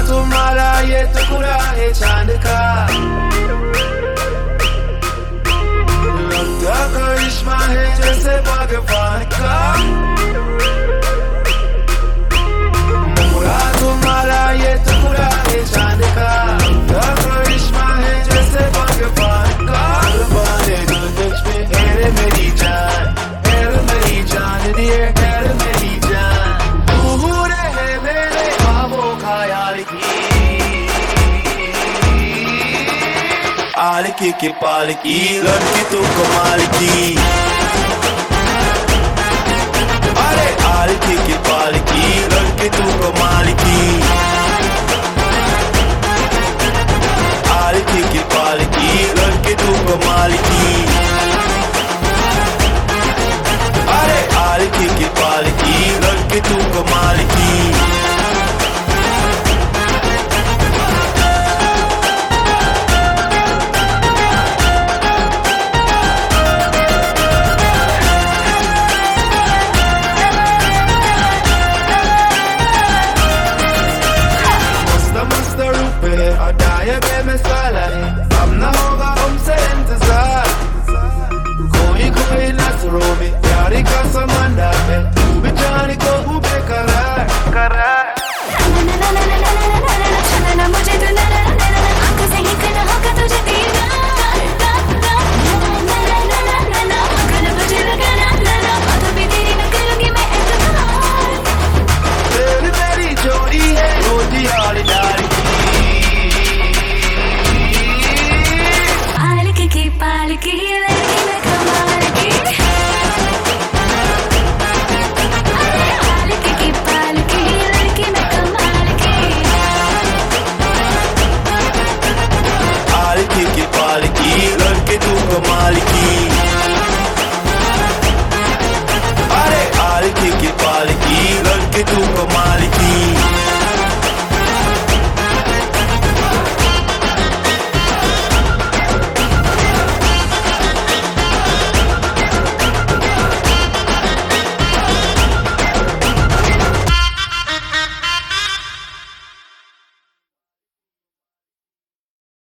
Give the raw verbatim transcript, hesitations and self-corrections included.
तुम्हारा ये टुकड़ा है चांद का, लगता करिश्मा है जैसे भगवान का। मुखड़ा तुम्हारा ये टुकड़ा है चांद का, लगता करिश्मा है जैसे भगवान का। बने गुंज में तेरे मेरी जान, तेरे मेरी जान दिए, तेरे मेरी जान। तू रहे मेरे ख्वाबों का यार की, आल की की पाल की लड़की तू कमाल की। अरे आल की की पाल की लड़की तू कमाल की, आल की की पाल की लड़की तू कमाल की। अरे आल की की पाल की लड़की तू कमाल की। अदायबे में साला है, अब न होगा हमसे इंतजार। कोई कोई नजरों में प्यारी का समंदर है, तू भी जाने को हूँ बेकरार करार। मुझे तो आंखों से ही करना होगा तुझे दीदार, मुझे लगाना तो भी देरी न करूंगी मैं इंतजार। तेरी मेरी जोड़ी है रोजी हाल डाली की पाल की लड़की में कमाल की। आल की की पाल की लड़की में कमाल की, आल की की पाल की लड़की तू कमाल की। अरे आल की की पाल की लड़की तू कमाल की।